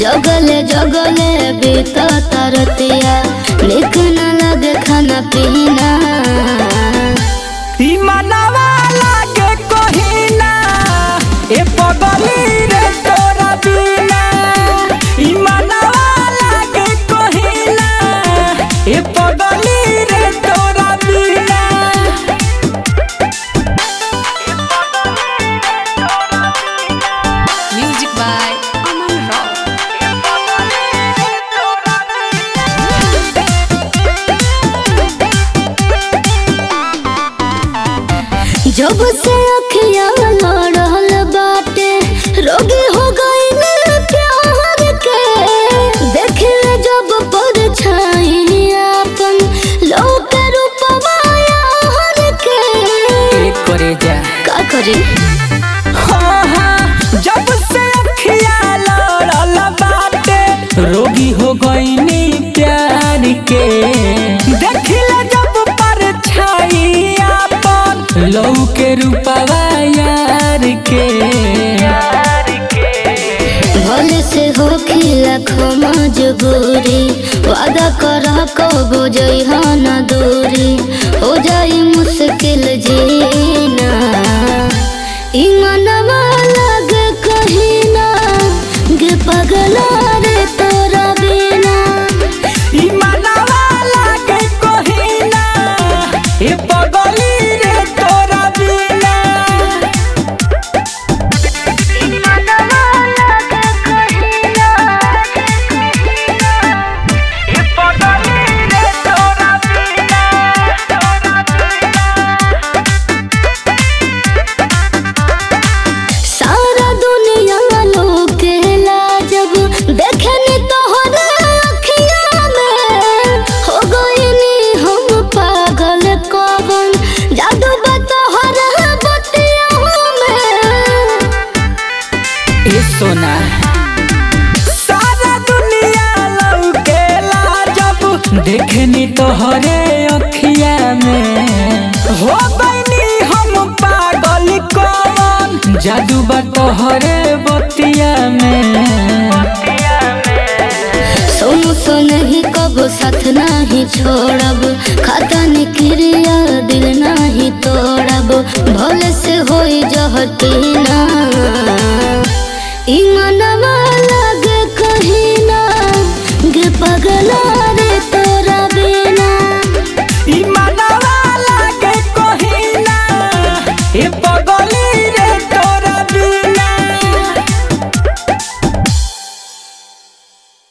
जगले जगले बीता तरतिया निक न लगे खाना पीना ई मनवा लागे कहिना ए पगली रे तोरा बिना ई मनवा लागे कहिना ए पगली रे तोरा बिना Music by Aman Rao. जब से अखियां लड़ल बाटे रोगी हो गइल प्यार के देखले जब परछाई अपन लोक रूपवा यार के एक करे जा का करी हाँ हाँ जब से अखिया लड़ल बाटे रोगी हो गईनी प्यार के देखिले जब परछाई अपन लौ के रूपवा यार के भले से हो खिला मजबूरी वादा कर कबो जइहा न दूरी हो जाई मुश्किल जीना ई मनवा लगे कहिना गे पगला रे तोरा बिना ई मनवा लागे कहिना ए पगली रे तोरा बिना ई मनवा लगे कहिना ए पगली रे तोरा बिना सारा दुनिया लोकेला जब देखनी तोहरा अखिया में हो गइनी हम पागल कवन जादू बा तोहरा बतिया में ए सोना सारा दुनिया लौकेला जब देखनी तोहरे अखिया में हो गईनी हम पागल कवन जादू बा तोहरे बतिया में सोनू सो नहीं कबो साथ नहीं छोड़ब खाता निक्रिया दिल नहीं तोड़ब भले से होई जहतीना ई मन